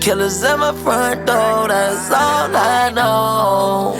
Killers at my front door, that's all I know.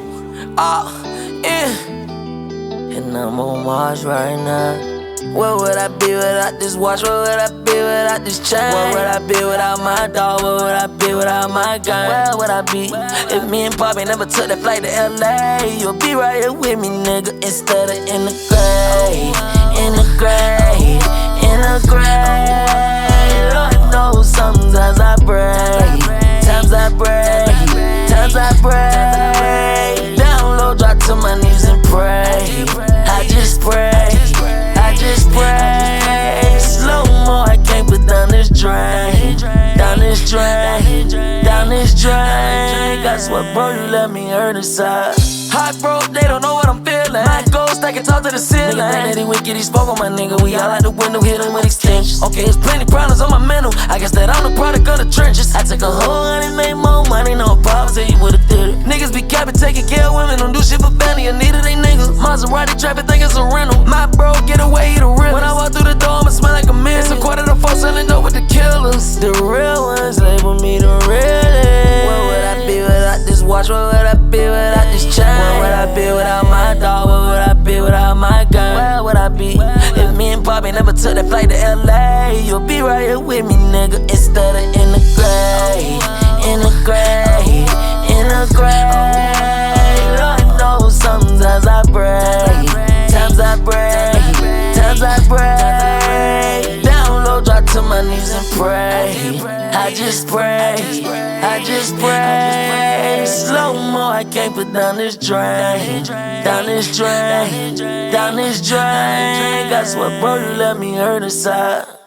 And I'm on Mars right now. Where would I be without this watch? Where would I be without this chain? Where would I be without my dog? Where would I be without my gun? Where would I be if me and Poppy never took that flight to LA? You'll be right here with me, nigga, instead of in the grave. In the grave, in the grave. Lord knows sometimes I pray, times I pray, times I pray. Down low, drop to my knees and pray. I just pray, I just pray. Slow mo, I can't put down this drain, down this drain, down this drain. I swear, bro, you let me hurt inside. Hot broke, they don't know what I'm feeling. My ghost, I can talk to the ceiling. Nigga think that he wicked, he spoke on my nigga. We all out the window, hit him with extensions. Okay, there's plenty problems on my mental. I guess that I'm the product of the trenches. I took a whole hundred, made more money, no problems, tell you would've did it. Niggas be capping, taking care of women, don't do shit for family, or neither they niggas. Maserati traffic, think it's a rental. My bro, get away, he the real. When I walk through the door, I'ma smell like a million. It's a quarter to 4, selling dope with the killers. The real ones label me the realest. Where would I be without this watch? Where would I be without this chain? Where would I be without my dog? Where would I be without my gun? Where would I be if me and Poppy never took that flight to LA? You'll be right here with me, nigga, instead of in the grave. In the grave, in the grave. Lord knows sometimes I pray, times I pray, times I pray. Down low, drop to my knees and pray. I just pray, I just pray. Slow mo, I can't put down this drain, down this drain, down this drain. I swear, bro, you let me hurt inside.